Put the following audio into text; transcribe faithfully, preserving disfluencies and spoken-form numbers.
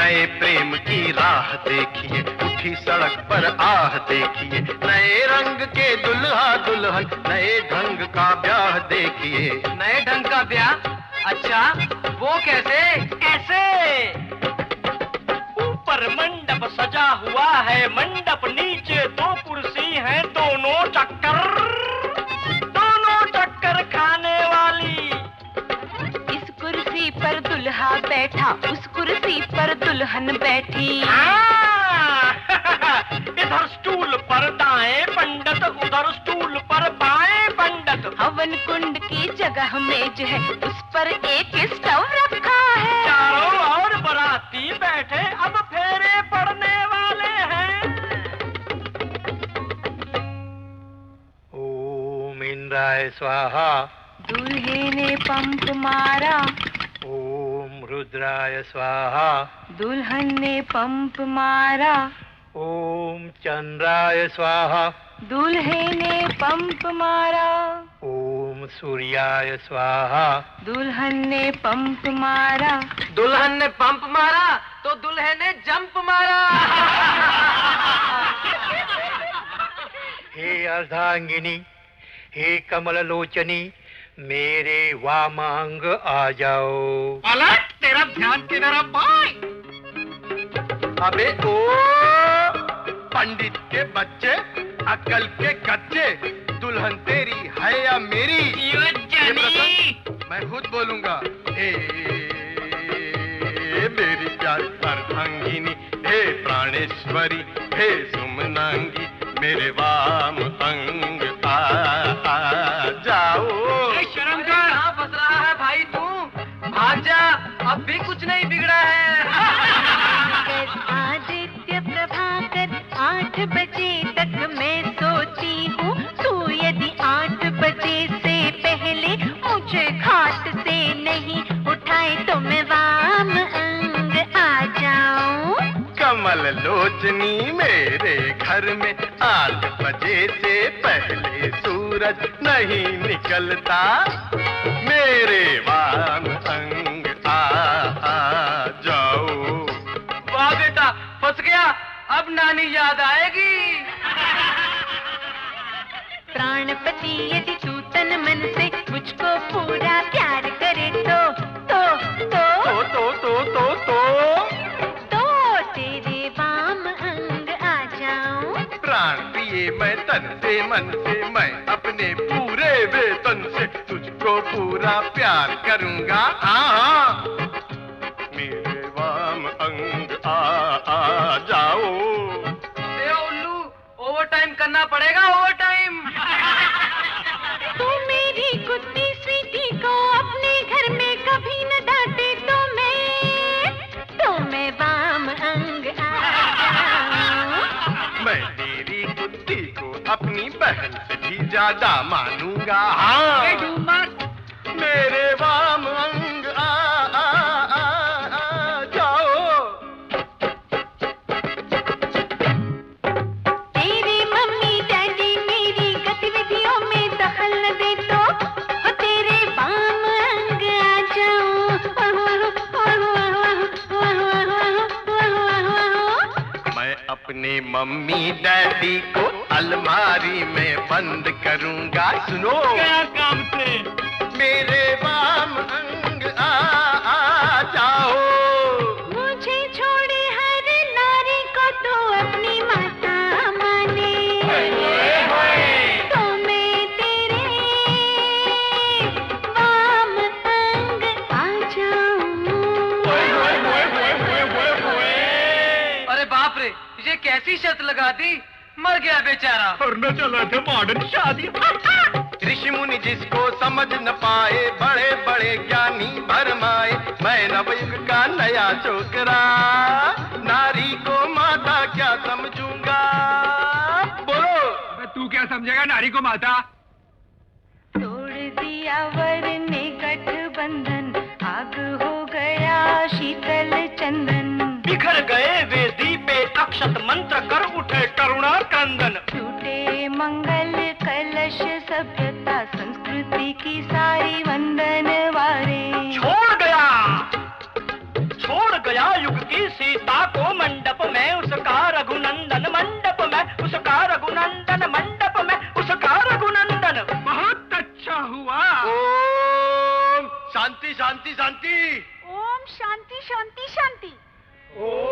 नए प्रेम की राह देखिए, उठी सड़क पर आह देखिए, नए रंग के दुल्हा दुल्हन, नए ढंग का ब्याह देखिए। नए ढंग का ब्याह? अच्छा, वो कैसे? कैसे? ऊपर मंडप सजा हुआ है, मंडप नीचे दो कुर्सी है, दोनों चक्कर दोनों चक्कर खाने वाली। इस कुर्सी पर दुल्हा बैठा, उस कुर्सी पर दुल्हन बैठी। इधर स्टूल पर दाएं पंडित, उधर स्टूल पर बाएं पंडित। हवन कुंड की जगह मेज है, उस पर एक स्टव रखा है। चारों ओर बराती बैठे, अब फेरे पड़ने वाले हैं। ओम इंद्राय स्वाहा। दूल्हे ने पंप मारा। ओम रुद्राय स्वाहा। दुल्हन ने पंप मारा। ओम चंद्राय स्वाहा। दूल्हे ने पंप मारा। ओम सूर्याय स्वाहा। दुल्हन ने पंप मारा। दुल्हन ने पंप मारा तो दुल्हे ने जंप मारा। हे अर्धांगिनी, हे कमल लोचनी, मेरे वामांग आ जाओ। अलग तेरा ध्यान किधर पाए? अबे ओ पंडित के बच्चे, अक्ल के कच्चे, दुल्हन तेरी है या मेरी? मैं खुद बोलूंगा। हे मेरी प्यारी अर्धांगिनी, हे प्राणेश्वरी, हे सुमनांगी, मेरे वाम अंग आ, आ जाओ। शर्म कर, कहाँ फंस रहा है भाई तू? भाग जा, अब भी कुछ नहीं बिगड़ा है। आदित्य प्रभाकर आठ बजे तक मैं सोती हूँ, तू यदि आठ बजे से पहले मुझे खाट से नहीं उठाए तो मैं वाम अंग आ जाऊं। कमल लोचनी, मेरे घर में आठ बजे से पहले सूरज नहीं निकलता, मेरे वाम अंग आ, आ जाओ। वाह बेटा, फंस गया, अब नानी याद आएगी। प्राणपति यदि तू तन मन से मुझको पूरा प्यार करे तो तो तो तो तो तो तो तो तो तेरे वाम अंग आ जाऊं। प्राण पिए मैं तन से मन से, मैं अपने पूरे वेतन से तुझको पूरा प्यार करूंगा। हाँ हाँ, मेरे वाम अंग आ, आ जाओ। ए उल्लू, ओवर टाइम करना पड़ेगा, ओवर टाइम। तू मेरी कुत्ती स्वीटी को अपने घर में कभी न डांटे तो मैं तो मैं वाम अंग आ जाऊं। मैं तेरी कुत्ती को अपनी बहन से भी ज्यादा मानूंगा। हाँ, मेरे वाम अंग आ, आ, आ, आ जाओ। तेरे मम्मी डैडी मेरी गतिविधियों में दखल न दे तो तेरे वाम अंग आ जाऊं। मैं अपने मम्मी डैडी को अलमारी में बंद करूंगा। सुनो, क्या काम से? मेरे वाम अंग आ, आ जाओ। मुझे छोड़े हर नारी को तो अपनी माता माने, तो मैं तेरे वाम अंग आ जाऊं। अरे बाप रे, ये कैसी शर्त लगा दी, मर गया बेचारा। करना चला था मॉडर्न शादी। ऋषि मुनि जिसको समझ न पाए, बड़े बड़े ज्ञानी भरमाए, मैं नवयुग का नया छोकरा, नारी को माता क्या समझूंगा? बोलो, तू क्या समझेगा नारी को माता? तोड़ दिया वर ने गठबंधन, आग हो गया शीतल चंदन। बिखर गए वेदी पे अक्षत मंत्र, कर उठे करुणा क्रंदन। टूटे मंगल कलश, सभ्यता संस्कृति की सारी वंदन वारे। छोड़ गया छोड़ गया युग की सीता शांति शांति। ओम शांति शांति शांति। ओम